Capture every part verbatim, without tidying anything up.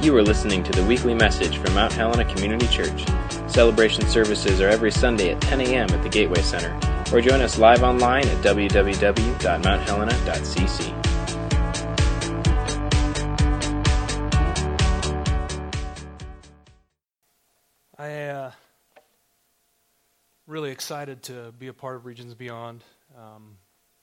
You are listening to the weekly message from Mount Helena Community Church. Celebration services are every Sunday at ten a.m. at the Gateway Center, or join us live online at w w w dot mount helena dot c c. I uh, really excited to be a part of Regions Beyond. Um,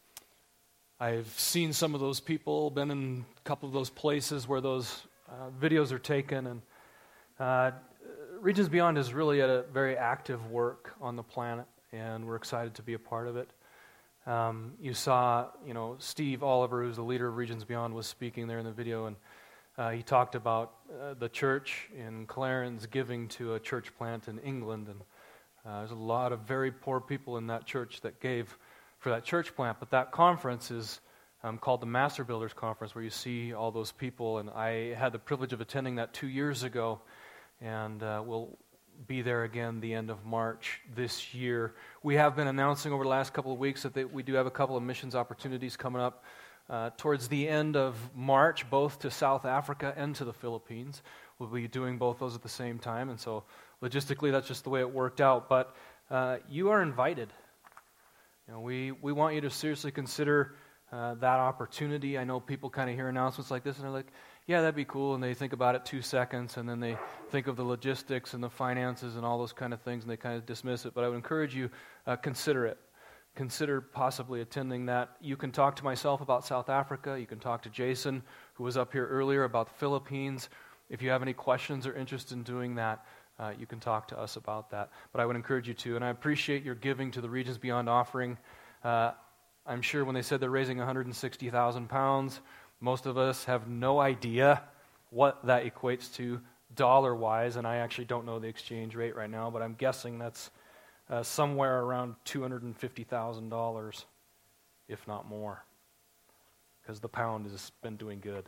I've seen some of those people, been in a couple of those places where those uh, videos are taken, and uh, Regions Beyond is really a very active work on the planet, and we're excited to be a part of it. Um, you saw, you know, Steve Oliver, who's the leader of Regions Beyond, was speaking there in the video, and uh, he talked about uh, the church in Clarence giving to a church plant in England, and uh, there's a lot of very poor people in that church that gave for that church plant, but that conference is um, called the Master Builders Conference, where you see all those people, and I had the privilege of attending that two years ago, and uh, we'll be there again the end of March this year. We have been announcing over the last couple of weeks that they, we do have a couple of missions opportunities coming up uh, towards the end of March, both to South Africa and to the Philippines. We'll be doing both those at the same time, and so logistically that's just the way it worked out, but uh, you are invited. You know, we, we want you to seriously consider uh, that opportunity. I know people kind of hear announcements like this and they're like, yeah, that'd be cool, and they think about it two seconds, and then they think of the logistics and the finances and all those kind of things, and they kind of dismiss it. But I would encourage you, uh, consider it. Consider possibly attending that. You can talk to myself about South Africa. You can talk to Jason, who was up here earlier, about the Philippines. If you have any questions or interest in doing that, Uh, you can talk to us about that. But I would encourage you to, and I appreciate your giving to the Regions Beyond offering. Uh, I'm sure when they said they're raising one hundred sixty thousand pounds, most of us have no idea what that equates to dollar-wise, and I actually don't know the exchange rate right now, but I'm guessing that's uh, somewhere around two hundred fifty thousand dollars, if not more, because the pound has been doing good.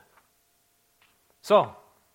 So,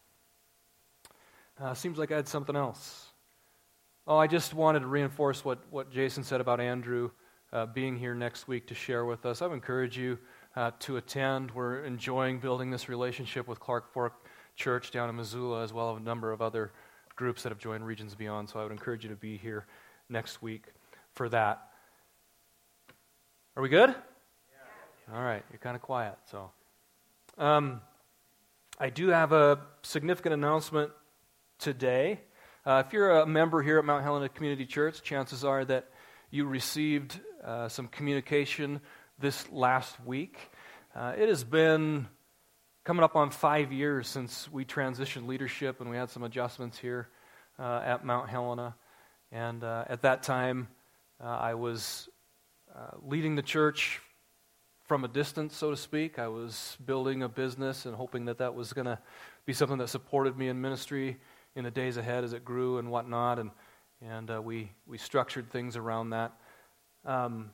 Uh, seems like I had something else. Oh, I just wanted to reinforce what, what Jason said about Andrew uh, being here next week to share with us. I would encourage you uh, to attend. We're enjoying building this relationship with Clark Fork Church down in Missoula, as well as a number of other groups that have joined Regions Beyond. So I would encourage you to be here next week for that. Are we good? Yeah. All right, you're kind of quiet. So, um, I do have a significant announcement today. Uh, if you're a member here at Mount Helena Community Church, chances are that you received uh, some communication this last week. Uh, it has been coming up on five years since we transitioned leadership, and we had some adjustments here uh, at Mount Helena. And uh, at that time, uh, I was uh, leading the church from a distance, so to speak. I was building a business and hoping that that was going to be something that supported me in ministry in the days ahead as it grew and whatnot, and and uh, we we structured things around that. Um,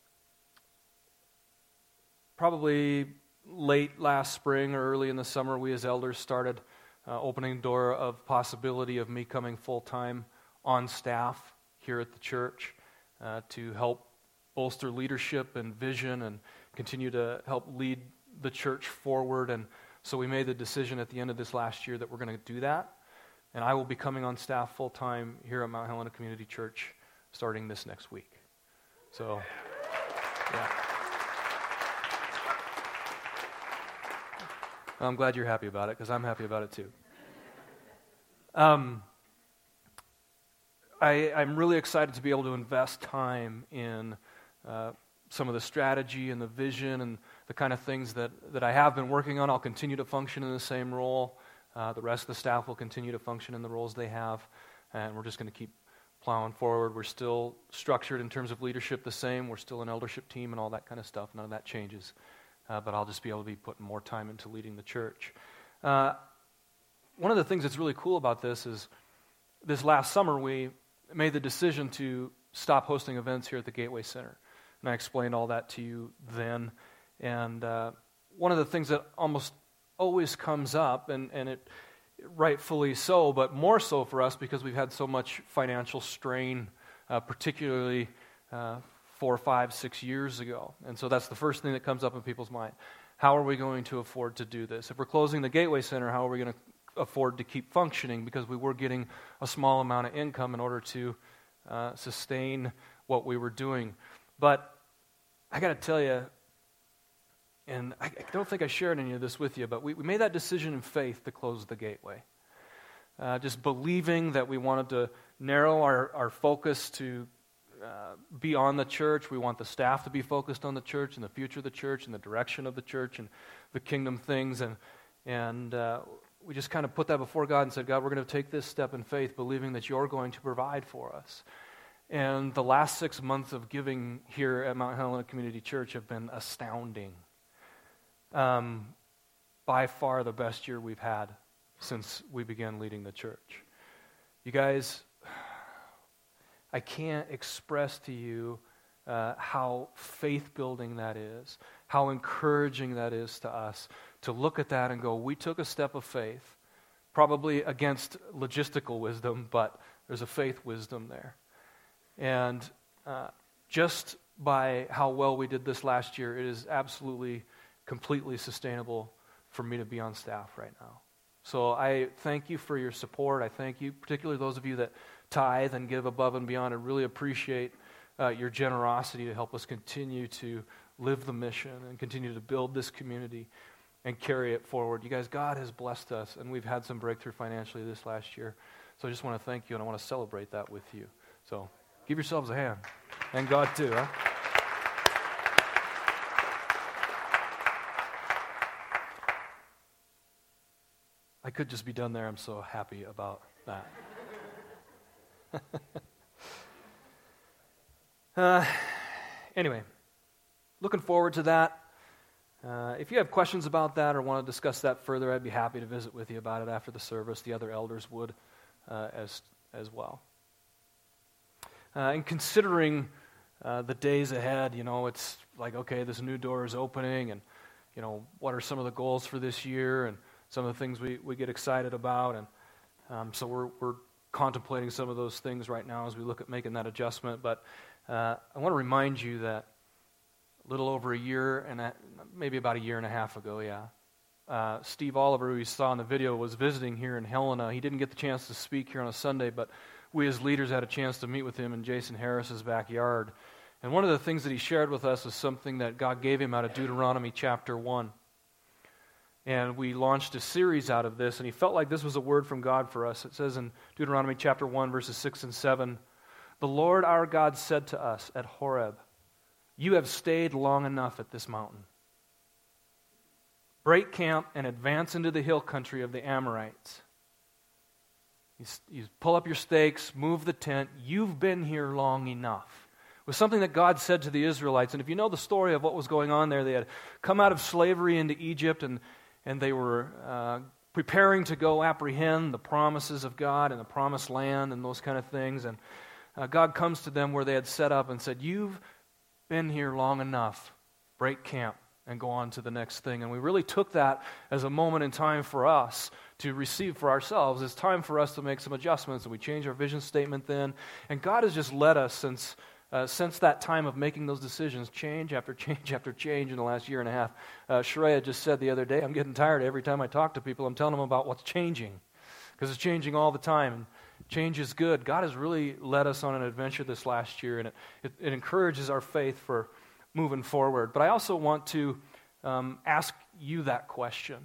probably late last spring or early in the summer, we as elders started uh, opening the door of possibility of me coming full-time on staff here at the church uh, to help bolster leadership and vision and continue to help lead the church forward. And so we made the decision at the end of this last year that we're going to do that. And I will be coming on staff full-time here at Mount Helena Community Church starting this next week. So, yeah. Well, I'm glad you're happy about it, because I'm happy about it too. Um, I, I'm really excited to be able to invest time in uh, some of the strategy and the vision and the kind of things that, that I have been working on. I'll continue to function in the same role. Uh, the rest of the staff will continue to function in the roles they have, and we're just going to keep plowing forward. We're still structured in terms of leadership the same. We're still an eldership team and all that kind of stuff. None of that changes, uh, but I'll just be able to be putting more time into leading the church. Uh, one of the things that's really cool about this is this last summer we made the decision to stop hosting events here at the Gateway Center, and I explained all that to you then. And uh, one of the things that almost always comes up, and, and it rightfully so, but more so for us because we've had so much financial strain, uh, particularly uh, four, five, six years ago. And so that's the first thing that comes up in people's mind. How are we going to afford to do this? If we're closing the Gateway Center, how are we going to afford to keep functioning because we were getting a small amount of income in order to uh, sustain what we were doing. But I got to tell you, and I, I don't think I shared any of this with you, but we, we made that decision in faith to close the Gateway. Uh, just believing that we wanted to narrow our, our focus to uh, be on the church. We want the staff to be focused on the church and the future of the church and the direction of the church and the kingdom things. And, and uh, we just kind of put that before God and said, God, we're going to take this step in faith, believing that you're going to provide for us. And the last six months of giving here at Mount Helena Community Church have been astounding. Um, by far the best year we've had since we began leading the church. You guys, I can't express to you uh, how faith-building that is, how encouraging that is to us, to look at that and go, we took a step of faith, probably against logistical wisdom, but there's a faith wisdom there. And uh, just by how well we did this last year, it is absolutely, completely sustainable for me to be on staff right now. So I thank you for your support. I thank you, particularly those of you that tithe and give above and beyond. I really appreciate uh, your generosity to help us continue to live the mission and continue to build this community and carry it forward. You guys, God has blessed us, and we've had some breakthrough financially this last year. So I just want to thank you, and I want to celebrate that with you. So give yourselves a hand, and God too, huh? I could just be done there. I'm so happy about that. uh, anyway, looking forward to that. Uh, if you have questions about that or want to discuss that further, I'd be happy to visit with you about it after the service. The other elders would uh, as as well. Uh, and considering uh, the days ahead, you know, it's like, okay, this new door is opening, and, you know, what are some of the goals for this year, and some of the things we, we get excited about, and um, so we're we're contemplating some of those things right now as we look at making that adjustment. But uh, I want to remind you that a little over a year, and a, maybe about a year and a half ago, yeah, uh, Steve Oliver, who you saw in the video, was visiting here in Helena. He didn't get the chance to speak here on a Sunday, but we as leaders had a chance to meet with him in Jason Harris's backyard. And one of the things that he shared with us was something that God gave him out of Deuteronomy chapter one. And we launched a series out of this, and he felt like this was a word from God for us. It says in Deuteronomy chapter one, verses six and seven, "The Lord our God said to us at Horeb, 'You have stayed long enough at this mountain. Break camp and advance into the hill country of the Amorites. You, you pull up your stakes, move the tent. You've been here long enough.'" It was something that God said to the Israelites. And if you know the story of what was going on there, they had come out of slavery into Egypt, and And they were uh, preparing to go apprehend the promises of God and the promised land and those kind of things. And uh, God comes to them where they had set up and said, "You've been here long enough. Break camp and go on to the next thing." And we really took that as a moment in time for us to receive for ourselves. It's time for us to make some adjustments. And we changed our vision statement then. And God has just led us since Uh, since that time of making those decisions, change after change after change in the last year and a half. Uh, Sharia just said the other day, I'm getting tired every time I talk to people. I'm telling them about what's changing, because it's changing all the time. And change is good. God has really led us on an adventure this last year, and it, it, it encourages our faith for moving forward. But I also want to um, ask you that question.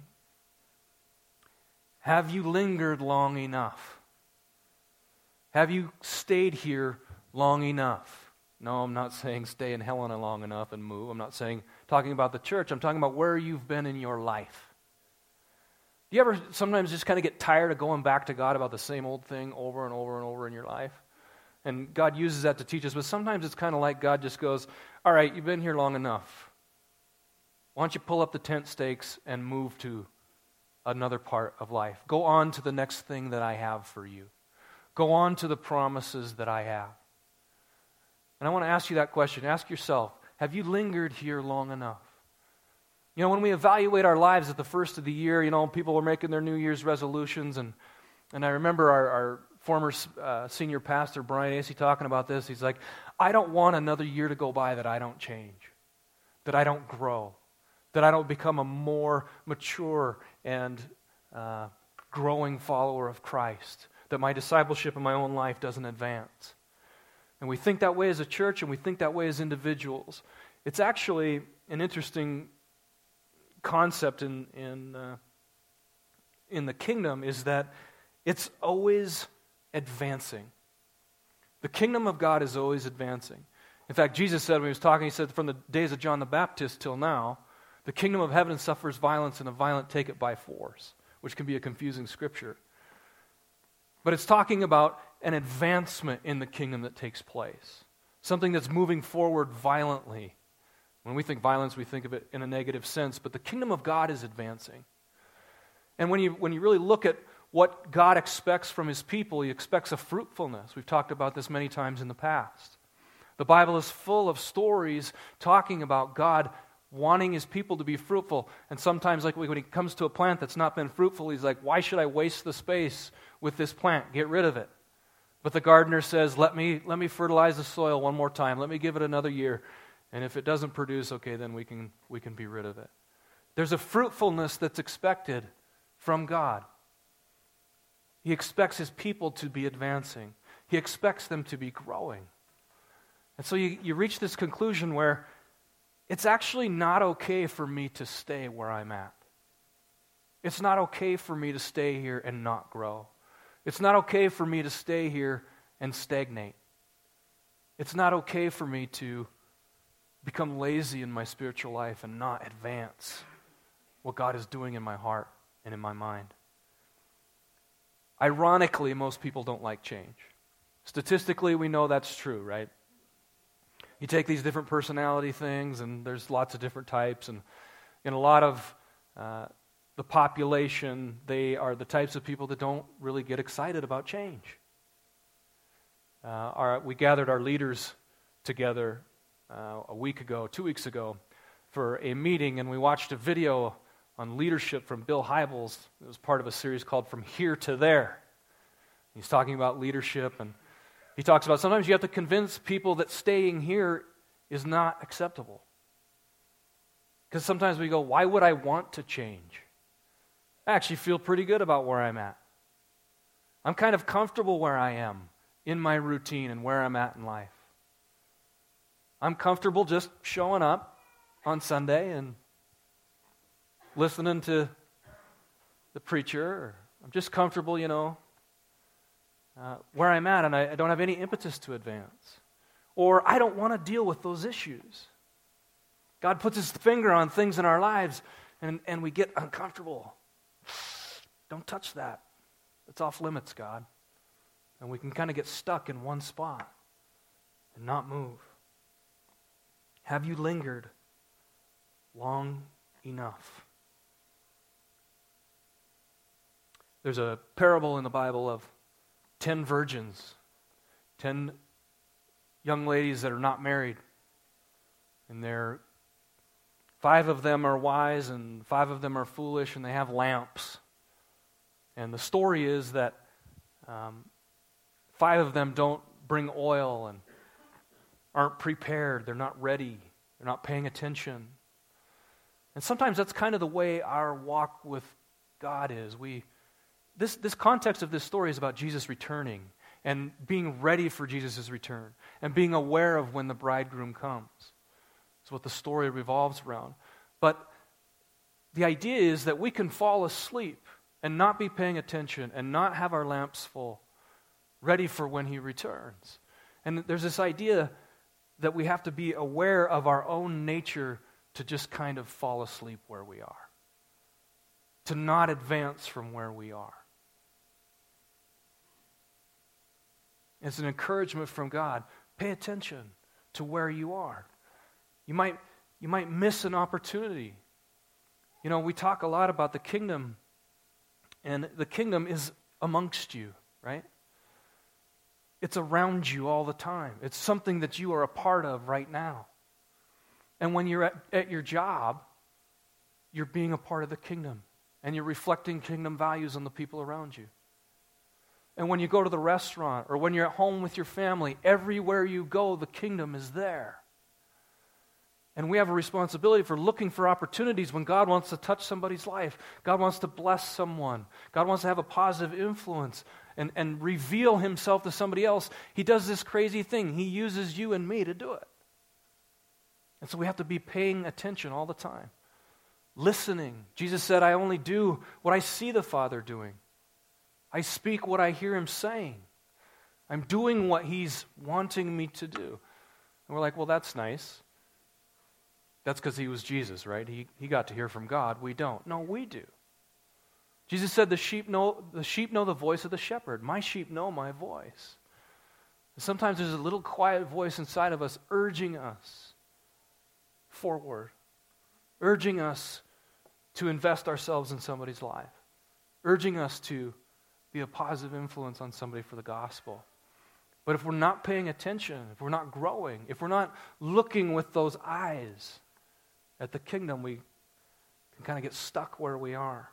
Have you lingered long enough? Have you stayed here long enough? No, I'm not saying stay in Helena long enough and move. I'm not saying, talking about the church. I'm talking about where you've been in your life. Do you ever sometimes just kind of get tired of going back to God about the same old thing over and over and over in your life? And God uses that to teach us, but sometimes it's kind of like God just goes, all right, you've been here long enough. Why don't you pull up the tent stakes and move to another part of life? Go on to the next thing that I have for you. Go on to the promises that I have. And I want to ask you that question. Ask yourself, have you lingered here long enough? You know, when we evaluate our lives at the first of the year, you know, people are making their New Year's resolutions, and and I remember our, our former uh, senior pastor, Brian Acey, talking about this. He's like, I don't want another year to go by that I don't change, that I don't grow, that I don't become a more mature and uh, growing follower of Christ, that my discipleship in my own life doesn't advance. And we think that way as a church, and we think that way as individuals. It's actually an interesting concept in in uh, in the kingdom, is that it's always advancing. The kingdom of God is always advancing. In fact, Jesus said when he was talking, he said, from the days of John the Baptist till now, the kingdom of heaven suffers violence, and the violent take it by force, which can be a confusing scripture. But it's talking about an advancement in the kingdom that takes place, something that's moving forward violently. When we think violence, we think of it in a negative sense, but the kingdom of God is advancing. And when you when you really look at what God expects from his people, he expects a fruitfulness. We've talked about this many times in the past. The Bible is full of stories talking about God wanting his people to be fruitful. And sometimes, like when he comes to a plant that's not been fruitful, he's like, why should I waste the space with this plant? Get rid of it. But the gardener says, let me let me fertilize the soil one more time. Let me give it another year. And if it doesn't produce, okay, then we can we can be rid of it. There's a fruitfulness that's expected from God. He expects his people to be advancing. He expects them to be growing. And so you, you reach this conclusion where it's actually not okay for me to stay where I'm at. It's not okay for me to stay here and not grow. It's not okay for me to stay here and stagnate. It's not okay for me to become lazy in my spiritual life and not advance what God is doing in my heart and in my mind. Ironically, most people don't like change. Statistically, we know that's true, right? You take these different personality things, and there's lots of different types, and in a lot of uh, the population, they are the types of people that don't really get excited about change. Uh, our, we gathered our leaders together uh, a week ago, two weeks ago, for a meeting, and we watched a video on leadership from Bill Hybels. It was part of a series called From Here to There. He's talking about leadership, and he talks about sometimes you have to convince people that staying here is not acceptable. Because sometimes we go, why would I want to change? I actually feel pretty good about where I'm at. I'm kind of comfortable where I am in my routine and where I'm at in life. I'm comfortable just showing up on Sunday and listening to the preacher. Or I'm just comfortable, you know, uh, where I'm at, and I, I don't have any impetus to advance. Or I don't want to deal with those issues. God puts his finger on things in our lives, and, and we get uncomfortable. Don't touch that. It's off limits, God. And we can kind of get stuck in one spot and not move. Have you lingered long enough? There's a parable in the Bible of ten virgins, ten young ladies that are not married. And they're, five of them are wise and five of them are foolish, and they have lamps. And the story is that um, five of them don't bring oil and aren't prepared. They're not ready. They're not paying attention. And sometimes that's kind of the way our walk with God is. We This, this context of this story is about Jesus returning and being ready for Jesus' return and being aware of when the bridegroom comes. That's what the story revolves around. But the idea is that we can fall asleep and not be paying attention and not have our lamps full, ready for when he returns. And there's this idea that we have to be aware of our own nature to just kind of fall asleep where we are, to not advance from where we are. It's an encouragement from God. Pay attention to where you are. You might, you might miss an opportunity. You know, we talk a lot about the kingdom, and the kingdom is amongst you, right? It's around you all the time. It's something that you are a part of right now. And when you're at, at your job, you're being a part of the kingdom, and you're reflecting kingdom values on the people around you. And when you go to the restaurant or when you're at home with your family, everywhere you go, the kingdom is there. And we have a responsibility for looking for opportunities when God wants to touch somebody's life. God wants to bless someone. God wants to have a positive influence and, and reveal himself to somebody else. He does this crazy thing. He uses you and me to do it. And so we have to be paying attention all the time. Listening. Jesus said, I only do what I see the Father doing. I speak what I hear him saying. I'm doing what he's wanting me to do. And we're like, well, that's nice. That's because he was Jesus, right? He, he got to hear from God. We don't. No, we do. Jesus said the sheep know the sheep know the voice of the shepherd. My sheep know my voice. And sometimes there's a little quiet voice inside of us urging us forward, urging us to invest ourselves in somebody's life, urging us to be a positive influence on somebody for the gospel. But if we're not paying attention, if we're not growing, if we're not looking with those eyes at the kingdom, we can kind of get stuck where we are.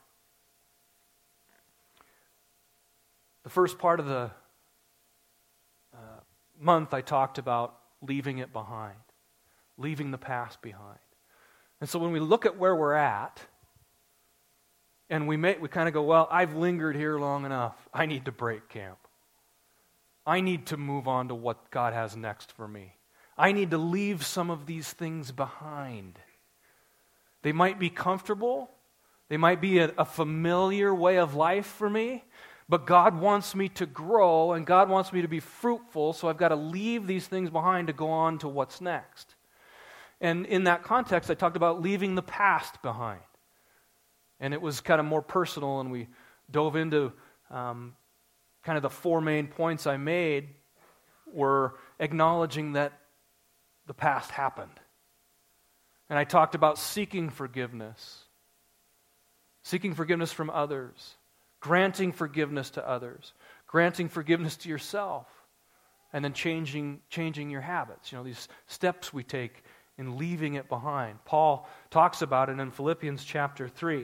The first part of the uh, month, I talked about leaving it behind, leaving the past behind. And so when we look at where we're at, and we may, we kind of go, well, I've lingered here long enough. I need to break camp. I need to move on to what God has next for me. I need to leave some of these things behind. They might be comfortable. They might be a, a familiar way of life for me. But God wants me to grow, and God wants me to be fruitful, so I've got to leave these things behind to go on to what's next. And in that context, I talked about leaving the past behind. And it was kind of more personal, and we dove into um, kind of the four main points I made were acknowledging that the past happened. And I talked about seeking forgiveness, seeking forgiveness from others, granting forgiveness to others, granting forgiveness to yourself, and then changing changing your habits. You know, these steps we take in leaving it behind. Paul talks about it in Philippians chapter three.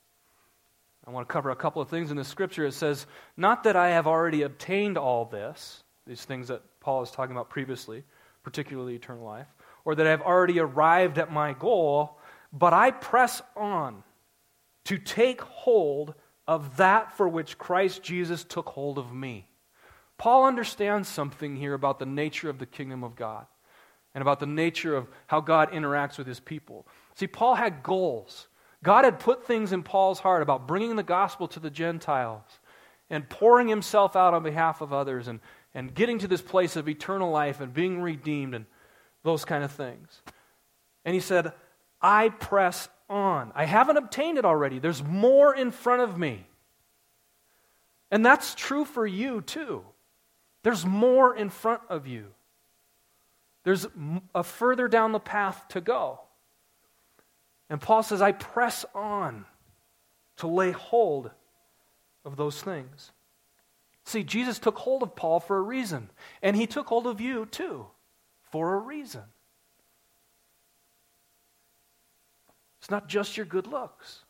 I want to cover a couple of things in the scripture. It says, not that I have already obtained all this, these things that Paul was talking about previously, particularly eternal life, or that I've already arrived at my goal, but I press on to take hold of that for which Christ Jesus took hold of me. Paul understands something here about the nature of the kingdom of God and about the nature of how God interacts with his people. See, Paul had goals. God had put things in Paul's heart about bringing the gospel to the Gentiles and pouring himself out on behalf of others and, and getting to this place of eternal life and being redeemed and those kind of things. And he said, I press on. I haven't obtained it already. There's more in front of me. And that's true for you too. There's more in front of you. There's a further down the path to go. And Paul says, I press on to lay hold of those things. See, Jesus took hold of Paul for a reason. And he took hold of you too for a reason. It's not just your good looks.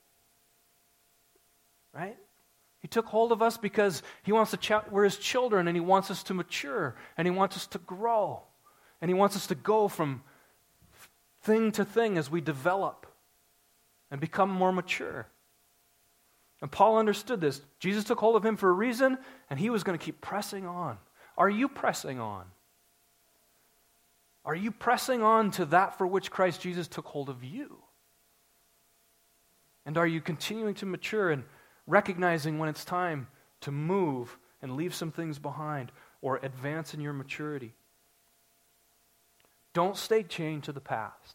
Right? He took hold of us because he wants to, ch- we're his children, and he wants us to mature, and he wants us to grow, and he wants us to go from thing to thing as we develop and become more mature. And Paul understood this. Jesus took hold of him for a reason, and he was going to keep pressing on. Are you pressing on? Are you pressing on to that for which Christ Jesus took hold of you? And are you continuing to mature and recognizing when it's time to move and leave some things behind or advance in your maturity? Don't stay chained to the past.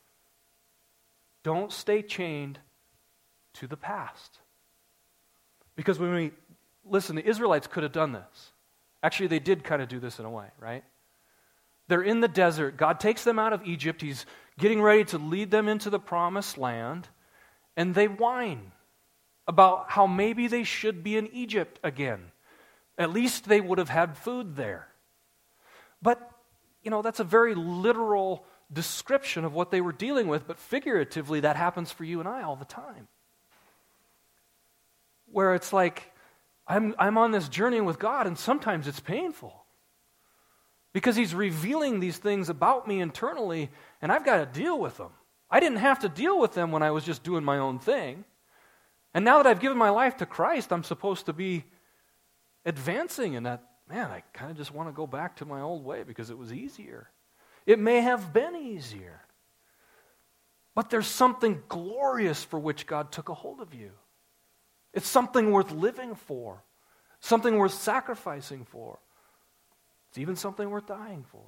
Don't stay chained to the past. Because when we, listen, the Israelites could have done this. Actually, they did kind of do this in a way, right? They're in the desert. God takes them out of Egypt. He's getting ready to lead them into the promised land. And they whine about how maybe they should be in Egypt again. At least they would have had food there. But, you know, that's a very literal description of what they were dealing with, but figuratively that happens for you and I all the time. Where it's like, I'm I'm on this journey with God, and sometimes it's painful. because he's revealing these things about me internally, and I've got to deal with them. I didn't have to deal with them when I was just doing my own thing. And now that I've given my life to Christ, I'm supposed to be advancing in that. Man, I kind of just want to go back to my old way because it was easier. It may have been easier. But there's something glorious for which God took a hold of you. It's something worth living for, something worth sacrificing for. It's even something worth dying for.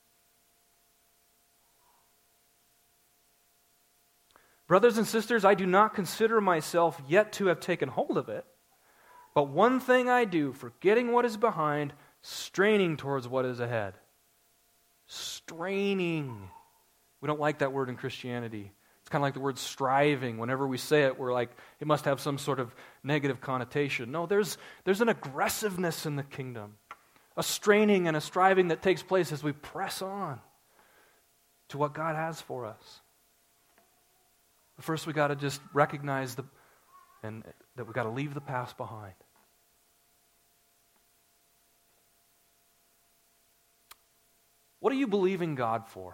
Brothers and sisters, I do not consider myself yet to have taken hold of it, but one thing I do, forgetting what is behind, straining towards what is ahead. Straining. We don't like that word in Christianity. It's kind of like the word striving. Whenever we say it, we're like, it must have some sort of negative connotation. No, there's, there's an aggressiveness in the kingdom, a straining and a striving that takes place as we press on to what God has for us. But first, we got to just recognize the, and that we got to leave the past behind. What are you believing God for?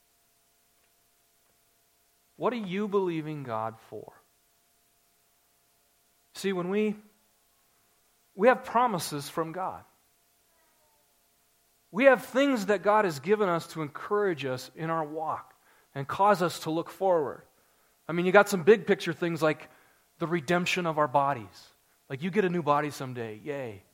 What are you believing God for? See, when we we have promises from God. We have things that God has given us to encourage us in our walk and cause us to look forward. I mean, you got some big picture things like the redemption of our bodies. Like you get a new body someday. Yay.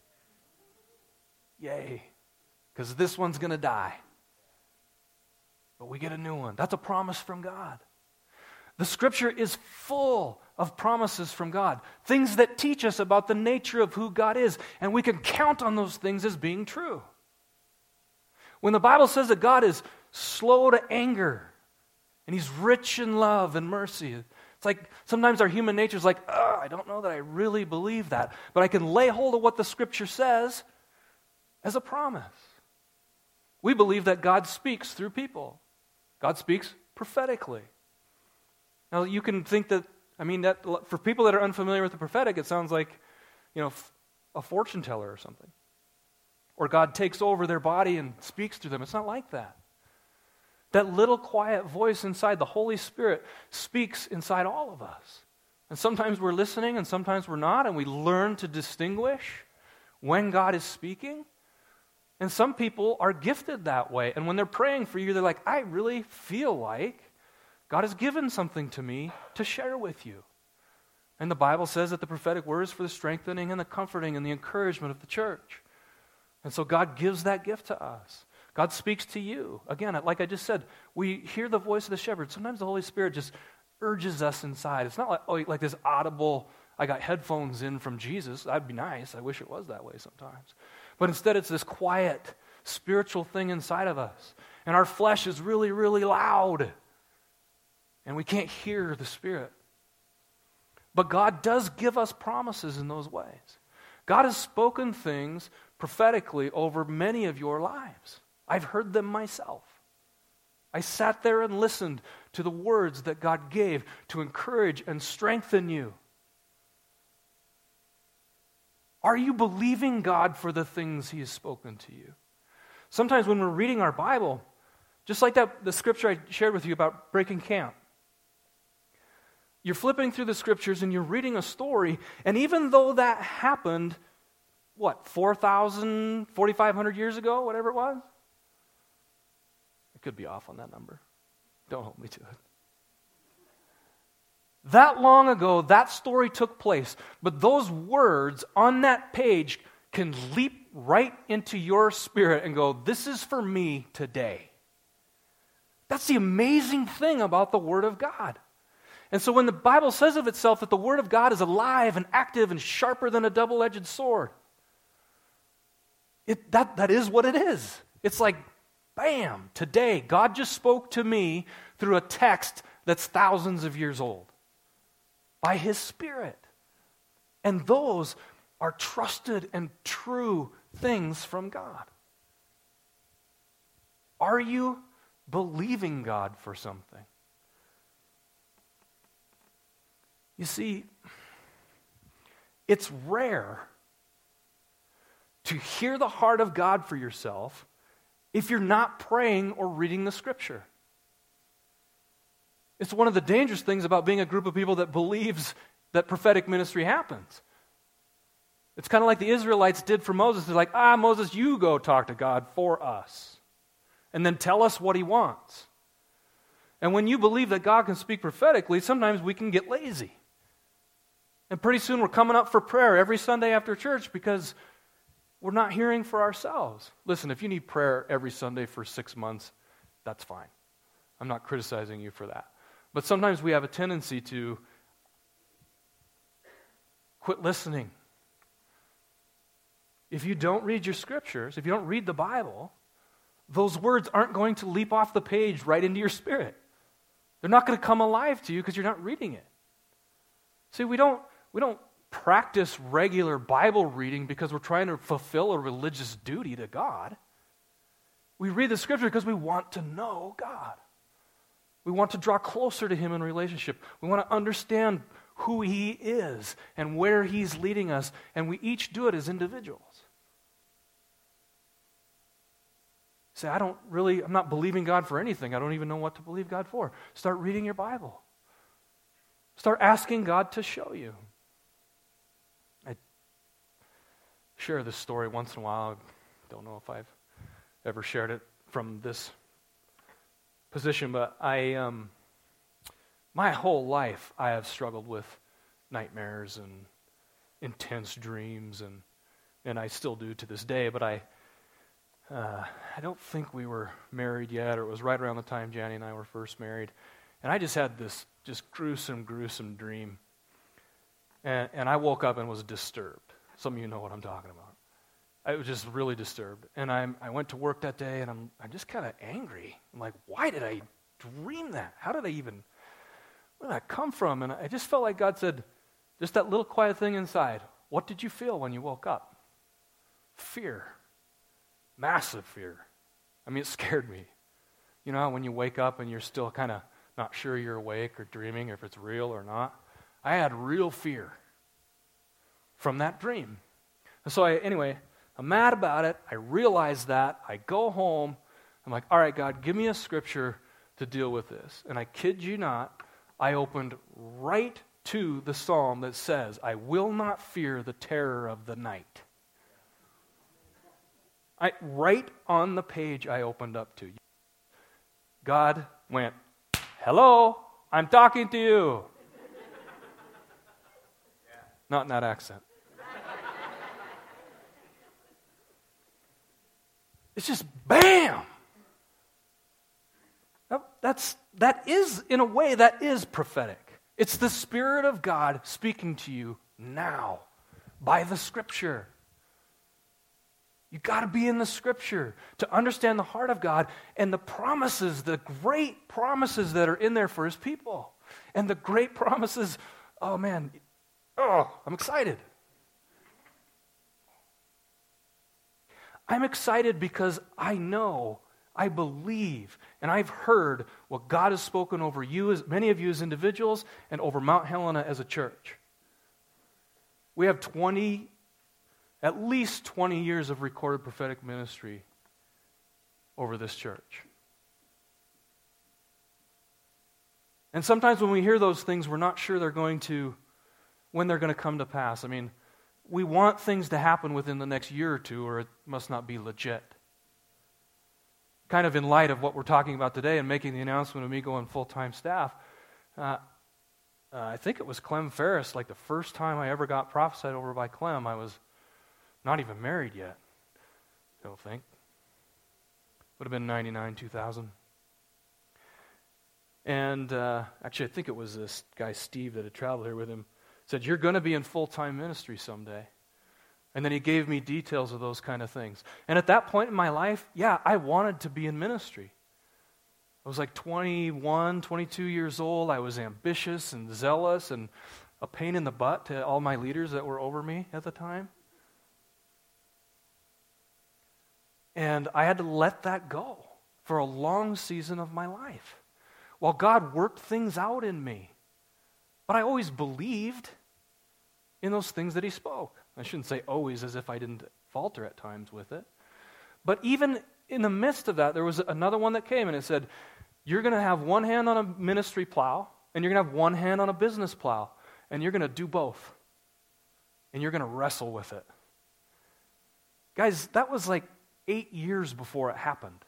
Yay. Because this one's going to die. But we get a new one. That's a promise from God. The Scripture is full of promises from God, things that teach us about the nature of who God is, and we can count on those things as being true. When the Bible says that God is slow to anger, and He's rich in love and mercy, it's like sometimes our human nature is like, oh, I don't know that I really believe that, but I can lay hold of what the Scripture says as a promise. We believe that God speaks through people. God speaks prophetically. Now, you can think that, I mean, that for people that are unfamiliar with the prophetic, it sounds like, you know, a fortune teller or something. Or God takes over their body and speaks through them. It's not like that. That little quiet voice inside, the Holy Spirit, speaks inside all of us. And sometimes we're listening and sometimes we're not, and we learn to distinguish when God is speaking. And some people are gifted that way. And when they're praying for you, they're like, I really feel like God has given something to me to share with you. And the Bible says that the prophetic word is for the strengthening and the comforting and the encouragement of the church. And so God gives that gift to us. God speaks to you. Again, like I just said, we hear the voice of the shepherd. Sometimes the Holy Spirit just urges us inside. It's not like, oh, like this audible, I got headphones in from Jesus. That'd be nice. I wish it was that way sometimes. But instead it's this quiet, spiritual thing inside of us. And our flesh is really, really loud. And we can't hear the Spirit. But God does give us promises in those ways. God has spoken things prophetically over many of your lives. I've heard them myself. I sat there and listened to the words that God gave to encourage and strengthen you. Are you believing God for the things He has spoken to you? Sometimes when we're reading our Bible, just like that, the scripture I shared with you about breaking camp, you're flipping through the scriptures and you're reading a story, and even though that happened, what, four thousand, forty-five hundred years ago, whatever it was? I could be off on that number. Don't hold me to it. That long ago, that story took place, but those words on that page can leap right into your spirit and go, this is for me today. That's the amazing thing about the Word of God. And so when the Bible says of itself that the Word of God is alive and active and sharper than a double-edged sword, it, that, that is what it is. It's like, bam, today, God just spoke to me through a text that's thousands of years old by His Spirit. And those are trusted and true things from God. Are you believing God for something? You see, it's rare to hear the heart of God for yourself if you're not praying or reading the Scripture. It's one of the dangerous things about being a group of people that believes that prophetic ministry happens. It's kind of like the Israelites did for Moses. They're like, ah, Moses, you go talk to God for us. And then tell us what he wants. And when you believe that God can speak prophetically, sometimes we can get lazy. And pretty soon we're coming up for prayer every Sunday after church because we're not hearing for ourselves. Listen, if you need prayer every Sunday for six months, that's fine. I'm not criticizing you for that. But sometimes we have a tendency to quit listening. If you don't read your scriptures, if you don't read the Bible, those words aren't going to leap off the page right into your spirit. They're not going to come alive to you because you're not reading it. See, we don't we don't practice regular Bible reading because we're trying to fulfill a religious duty to God. We read the scripture because we want to know God. We want to draw closer to him in relationship. We want to understand who he is and where he's leading us, and we each do it as individuals. Say, I don't really, I'm not believing God for anything. I don't even know what to believe God for. Start reading your Bible. Start asking God to show you. I share this story once in a while. I don't know if I've ever shared it from this position, but I, um, my whole life I have struggled with nightmares and intense dreams, and and I still do to this day, but I Uh, I don't think we were married yet, or it was right around the time Janny and I were first married. And I just had this just gruesome, gruesome dream. And, and I woke up and was disturbed. Some of you know what I'm talking about. I was just really disturbed. And I I went to work that day, and I'm I'm just kind of angry. I'm like, why did I dream that? How did I even, where did that come from? And I just felt like God said, just that little quiet thing inside, what did you feel when you woke up? Fear. Massive fear. I mean, it scared me. You know, when you wake up and you're still kind of not sure you're awake or dreaming, or if it's real or not. I had real fear from that dream. And so I, anyway, I'm mad about it. I realize that. I go home. I'm like, all right, God, give me a scripture to deal with this. And I kid you not, I opened right to the psalm that says, I will not fear the terror of the night. I, right on the page I opened up to. God went, hello, I'm talking to you. Yeah. Not in that accent. It's just bam. That's, that is, in a way, that is prophetic. It's the Spirit of God speaking to you now by the Scripture. You've got to be in the Scripture to understand the heart of God and the promises, the great promises that are in there for His people. And the great promises, oh man, oh, I'm excited. I'm excited because I know, I believe, and I've heard what God has spoken over you, as many of you as individuals, and over Mount Helena as a church. We have twenty At least twenty years of recorded prophetic ministry over this church. And sometimes when we hear those things, we're not sure they're going to, when they're going to come to pass. I mean, we want things to happen within the next year or two, or it must not be legit. Kind of in light of what we're talking about today and making the announcement of me going full-time staff, uh, uh, I think it was Clem Ferris, like the first time I ever got prophesied over by Clem, I was not even married yet, I don't think. Would have been ninety-nine, two thousand. And uh, actually, I think it was this guy, Steve, that had traveled here with him, said, you're going to be in full-time ministry someday. And then he gave me details of those kind of things. And at that point in my life, yeah, I wanted to be in ministry. I was like twenty-one, twenty-two years old. I was ambitious and zealous and a pain in the butt to all my leaders that were over me at the time. And I had to let that go for a long season of my life while God worked things out in me. But I always believed in those things that He spoke. I shouldn't say always as if I didn't falter at times with it. But even in the midst of that, there was another one that came and it said, you're going to have one hand on a ministry plow and you're going to have one hand on a business plow and you're going to do both. And you're going to wrestle with it. Guys, that was like eight years before it happened.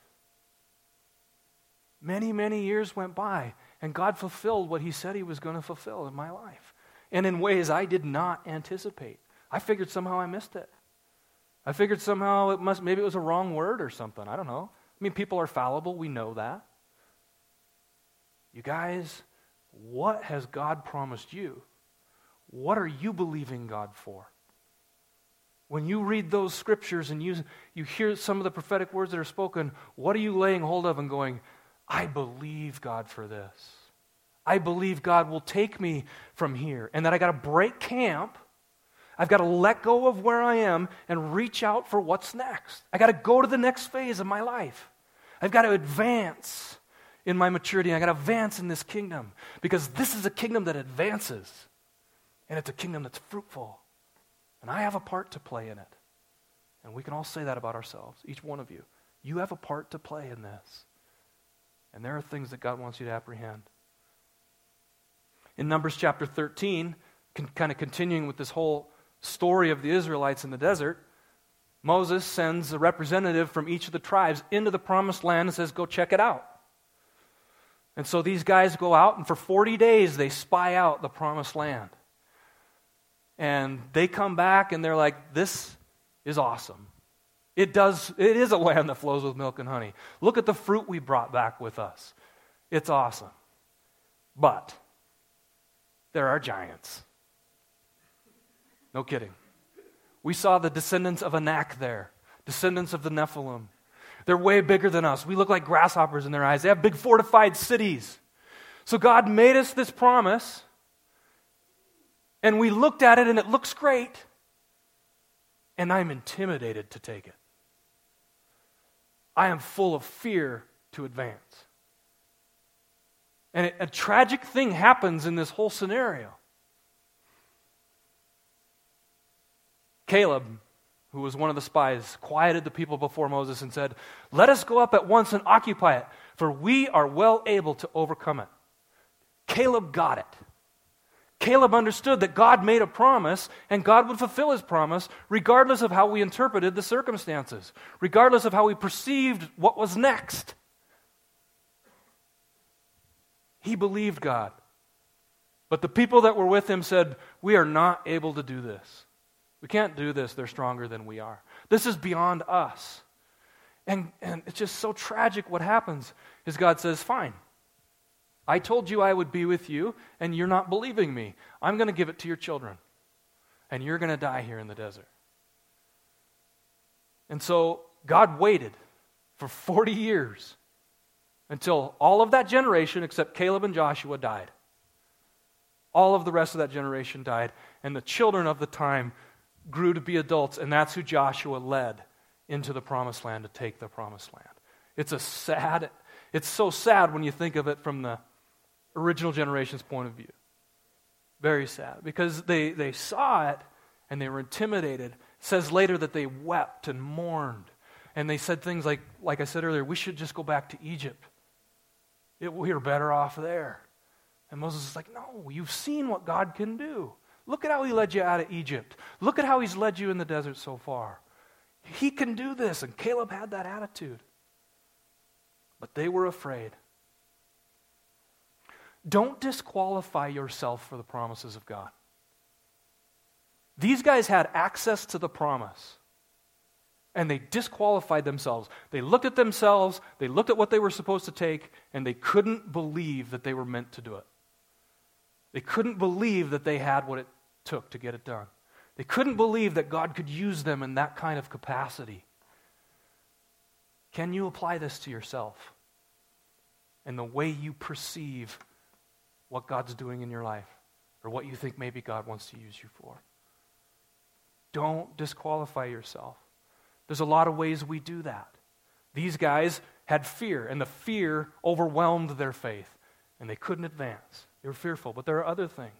Many, many years went by and God fulfilled what he said he was going to fulfill in my life. And in ways I did not anticipate. I figured somehow I missed it. I figured somehow it must, maybe it was a wrong word or something. I don't know. I mean, people are fallible. We know that. You guys, what has God promised you? What are you believing God for? When you read those scriptures and you, you hear some of the prophetic words that are spoken, what are you laying hold of and going, I believe God for this. I believe God will take me from here and that I got to break camp. I've got to let go of where I am and reach out for what's next. I got to go to the next phase of my life. I've got to advance in my maturity. I got to advance in this kingdom because this is a kingdom that advances and it's a kingdom that's fruitful. And I have a part to play in it. And we can all say that about ourselves, each one of you. You have a part to play in this. And there are things that God wants you to apprehend. In Numbers chapter thirteen, con- kind of continuing with this whole story of the Israelites in the desert, Moses sends a representative from each of the tribes into the promised land and says, go check it out. And so these guys go out and for forty days they spy out the promised land. And they come back and they're like, this is awesome. It does, it is a land that flows with milk and honey. Look at the fruit we brought back with us. It's awesome. But there are giants. No kidding. We saw the descendants of Anak there, descendants of the Nephilim. They're way bigger than us. We look like grasshoppers in their eyes. They have big fortified cities. So God made us this promise, and we looked at it, and it looks great, and I'm intimidated to take it. I am full of fear to advance. And it, a tragic thing happens in this whole scenario. Caleb, who was one of the spies, quieted the people before Moses and said, let us go up at once and occupy it, for we are well able to overcome it. Caleb got it. Caleb understood that God made a promise and God would fulfill his promise regardless of how we interpreted the circumstances, regardless of how we perceived what was next. He believed God. But the people that were with him said, we are not able to do this. We can't do this. They're stronger than we are. This is beyond us. And, and it's just so tragic what happens is God says, fine. I told you I would be with you, and you're not believing me. I'm going to give it to your children, and you're going to die here in the desert. And so God waited for forty years until all of that generation, except Caleb and Joshua, died. All of the rest of that generation died, and the children of the time grew to be adults, and that's who Joshua led into the promised land to take the promised land. It's a sad, it's so sad when you think of it from the original generation's point of view. Very sad, because they, they saw it and they were intimidated. It says later that they wept and mourned, and they said things like, like I said earlier, we should just go back to Egypt. It, we are better off there. And Moses is like, no, you've seen what God can do. Look at how he led you out of Egypt. Look at how he's led you in the desert so far. He can do this, and Caleb had that attitude. But they were afraid. Don't disqualify yourself for the promises of God. These guys had access to the promise, and they disqualified themselves. They looked at themselves, they looked at what they were supposed to take, and they couldn't believe that they were meant to do it. They couldn't believe that they had what it took to get it done. They couldn't believe that God could use them in that kind of capacity. Can you apply this to yourself and the way you perceive what God's doing in your life or what you think maybe God wants to use you for? Don't disqualify yourself. There's a lot of ways we do that. These guys had fear, and the fear overwhelmed their faith, and they couldn't advance. They were fearful, but there are other things.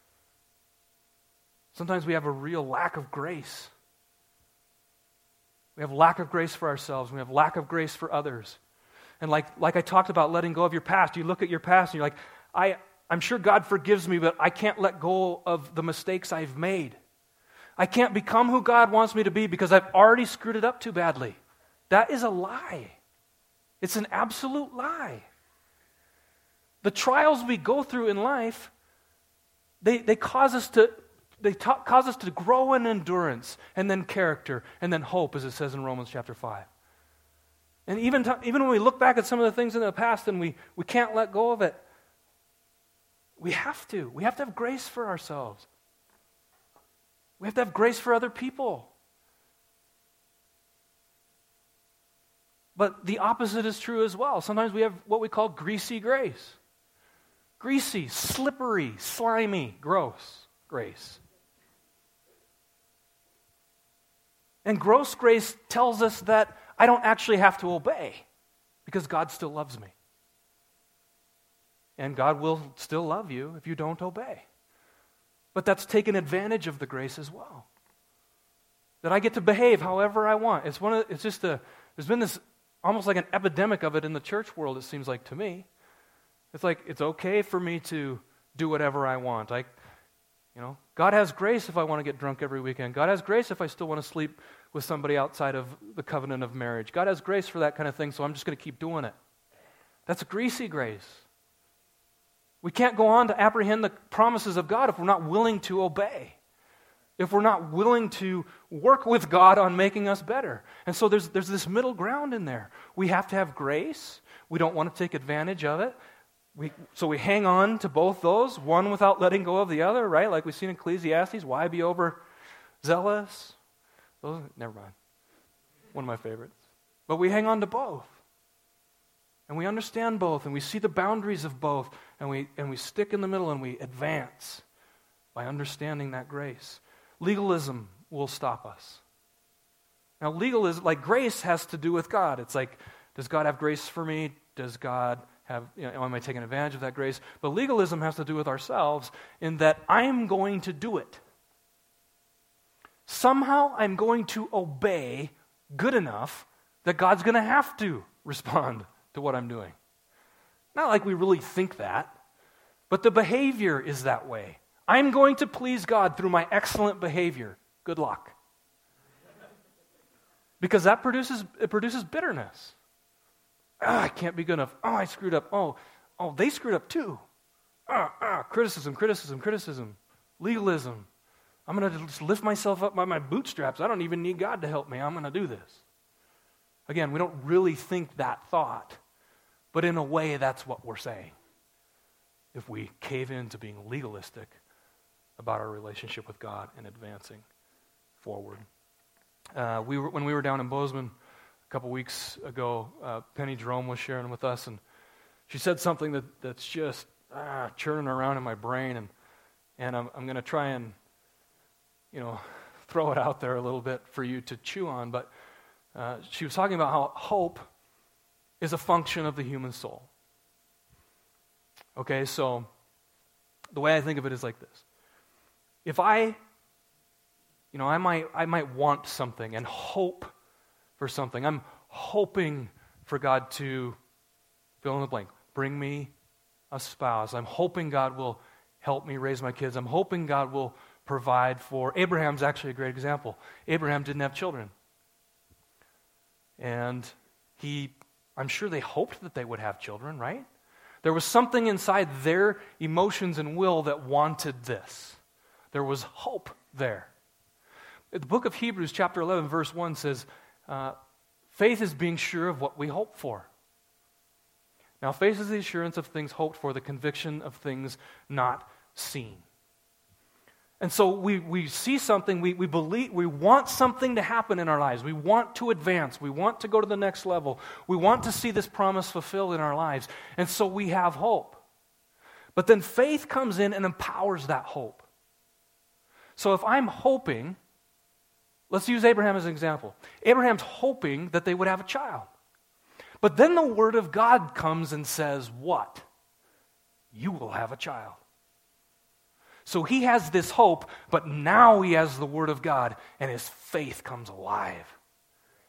Sometimes we have a real lack of grace. We have lack of grace for ourselves. We have lack of grace for others. And like, like I talked about letting go of your past, you look at your past and you're like, I, I'm sure God forgives me, but I can't let go of the mistakes I've made. I can't become who God wants me to be because I've already screwed it up too badly. That is a lie. It's an absolute lie. The trials we go through in life, they, they cause us to they ta- cause us to grow in endurance and then character and then hope, as it says in Romans chapter five. And even, t- even when we look back at some of the things in the past and we, we can't let go of it, we have to. We have to have grace for ourselves. We have to have grace for other people. But the opposite is true as well. Sometimes we have what we call greasy grace. Greasy, slippery, slimy, gross grace. And gross grace tells us that I don't actually have to obey because God still loves me. And God will still love you if you don't obey. But that's taken advantage of the grace as well. That I get to behave however I want. It's one of it's just a there's been this almost like an epidemic of it in the church world, it seems like to me. It's like it's okay for me to do whatever I want. I you know, God has grace if I want to get drunk every weekend. God has grace if I still want to sleep with somebody outside of the covenant of marriage. God has grace for that kind of thing, so I'm just going to keep doing it. That's greasy grace. We can't go on to apprehend the promises of God if we're not willing to obey. If we're not willing to work with God on making us better. And so there's, there's this middle ground in there. We have to have grace. We don't want to take advantage of it. We, so we hang on to both those, one without letting go of the other, right? Like we've seen in Ecclesiastes, why be overzealous? Those, never mind. One of my favorites. But we hang on to both. And we understand both, and we see the boundaries of both, and we and we stick in the middle and we advance by understanding that grace. Legalism will stop us. Now, legalism, like grace, has to do with God. It's like, does God have grace for me? Does God have, you know, am I taking advantage of that grace? But legalism has to do with ourselves in that I'm going to do it. Somehow I'm going to obey good enough that God's going to have to respond to what I'm doing. Not like we really think that, but the behavior is that way. I'm going to please God through my excellent behavior. Good luck. Because that produces it produces bitterness. Oh, I can't be good enough. Oh, I screwed up. Oh, oh, they screwed up too. Ah, ah, criticism, criticism, criticism, legalism. I'm going to just lift myself up by my bootstraps. I don't even need God to help me. I'm going to do this. Again, we don't really think that thought, but in a way, that's what we're saying. If we cave into being legalistic about our relationship with God and advancing forward. Uh, we were, when we were down in Bozeman a couple weeks ago, uh, Penny Jerome was sharing with us, and she said something that, that's just ah, churning around in my brain, and and I'm, I'm going to try and, you know, throw it out there a little bit for you to chew on. But uh, she was talking about how hope is a function of the human soul. Okay, so the way I think of it is like this: if I, you know, I might I might want something and hope for something. I'm hoping for God to fill in the blank, bring me a spouse. I'm hoping God will help me raise my kids. I'm hoping God will provide for. Abraham's actually a great example. Abraham didn't have children. And he, I'm sure they hoped that they would have children, right? There was something inside their emotions and will that wanted this. There was hope there. The book of Hebrews, chapter eleven, verse one says, uh, faith is being sure of what we hope for. Now, faith is the assurance of things hoped for, the conviction of things not seen. And so we, we see something, we, we believe, we want something to happen in our lives. We want to advance. We want to go to the next level. We want to see this promise fulfilled in our lives. And so we have hope. But then faith comes in and empowers that hope. So if I'm hoping, let's use Abraham as an example. Abraham's hoping that they would have a child. But then the word of God comes and says, what? You will have a child. So he has this hope, but now he has the word of God, and his faith comes alive.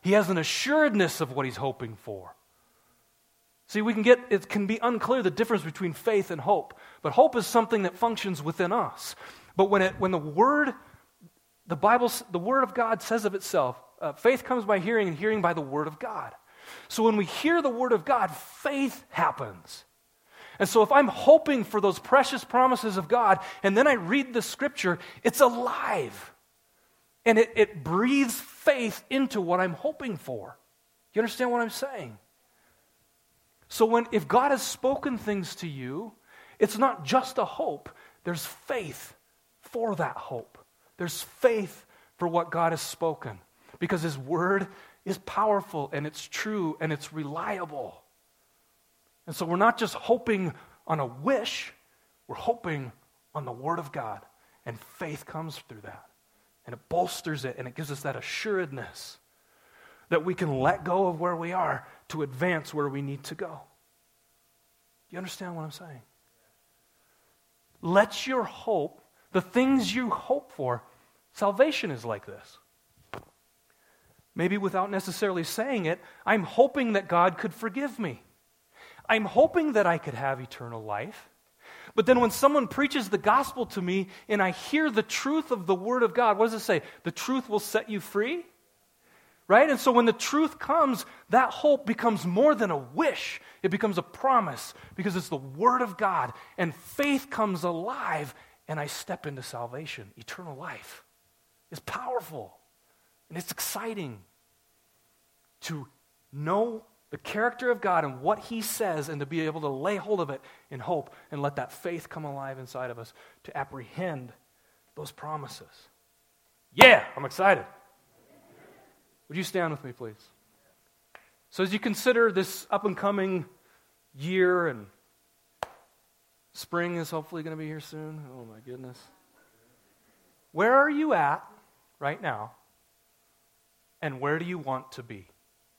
He has an assuredness of what he's hoping for. See, we can get, it can be unclear the difference between faith and hope. But hope is something that functions within us. But when it, when the Word, the Bible, the Word of God says of itself, uh, faith comes by hearing and hearing by the Word of God. So when we hear the Word of God, faith happens. And so if I'm hoping for those precious promises of God, and then I read the Scripture, it's alive. And it, it breathes faith into what I'm hoping for. You understand what I'm saying? So when if God has spoken things to you, it's not just a hope. There's faith for that hope. There's faith for what God has spoken. Because His Word is powerful, and it's true, and it's reliable. And so we're not just hoping on a wish, we're hoping on the Word of God. And faith comes through that. And it bolsters it, and it gives us that assuredness that we can let go of where we are to advance where we need to go. Do you understand what I'm saying? Let your hope, the things you hope for, salvation is like this. Maybe without necessarily saying it, I'm hoping that God could forgive me. I'm hoping that I could have eternal life. But then when someone preaches the gospel to me and I hear the truth of the Word of God, what does it say? The truth will set you free? Right? And so when the truth comes, that hope becomes more than a wish. It becomes a promise because it's the Word of God. And faith comes alive and I step into salvation. Eternal life is powerful and it's exciting to know the character of God and what He says and to be able to lay hold of it in hope and let that faith come alive inside of us to apprehend those promises. Yeah, I'm excited. Would you stand with me, please? So as you consider this up-and-coming year, and spring is hopefully going to be here soon. Oh, my goodness. Where are you at right now, and where do you want to be?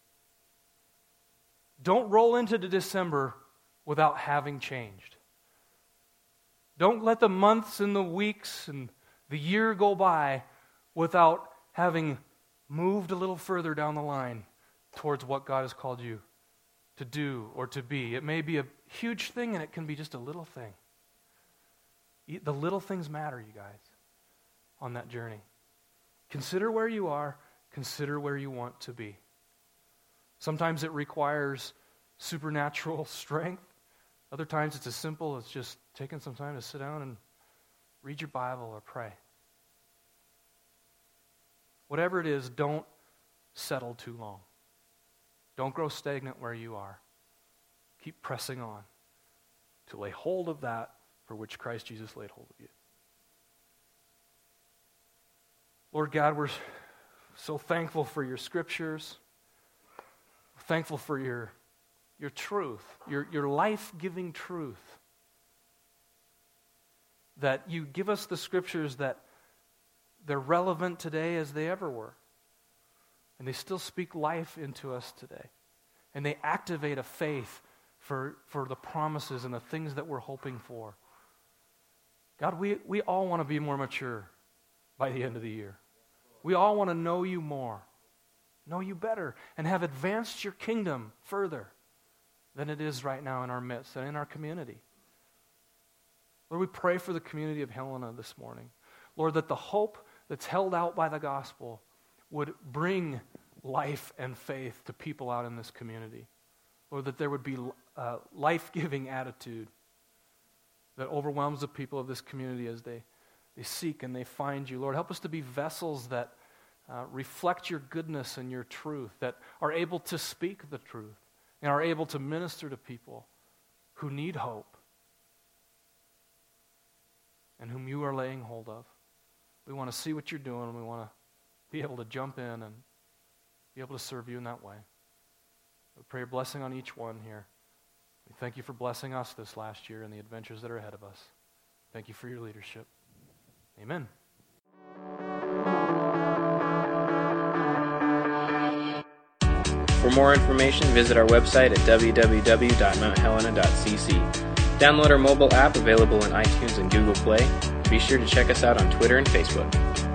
Don't roll into the December without having changed. Don't let the months and the weeks and the year go by without having moved a little further down the line towards what God has called you to do or to be. It may be a huge thing and it can be just a little thing. The little things matter, you guys, on that journey. Consider where you are. Consider where you want to be. Sometimes it requires supernatural strength. Other times it's as simple as just taking some time to sit down and read your Bible or pray. Whatever it is, don't settle too long. Don't grow stagnant where you are. Keep pressing on to lay hold of that for which Christ Jesus laid hold of you. Lord God, we're so thankful for your scriptures. We're thankful for your, your truth, your, your life-giving truth. That you give us the scriptures that they're relevant today as they ever were. And they still speak life into us today. And they activate a faith for, for the promises and the things that we're hoping for. God, we, we all want to be more mature by the end of the year. We all want to know you more, know you better, and have advanced your kingdom further than it is right now in our midst and in our community. Lord, we pray for the community of Helena this morning. Lord, that the hope that's held out by the gospel would bring life and faith to people out in this community. Lord, that there would be a life-giving attitude that overwhelms the people of this community as they, they seek and they find you. Lord, help us to be vessels that uh, reflect your goodness and your truth, that are able to speak the truth and are able to minister to people who need hope and whom you are laying hold of. We want to see what you're doing, and we want to be able to jump in and be able to serve you in that way. We pray your blessing on each one here. We thank you for blessing us this last year and the adventures that are ahead of us. Thank you for your leadership. Amen. For more information, visit our website at w w w dot mount helena dot c c. Download our mobile app available in iTunes and Google Play. Be sure to check us out on Twitter and Facebook.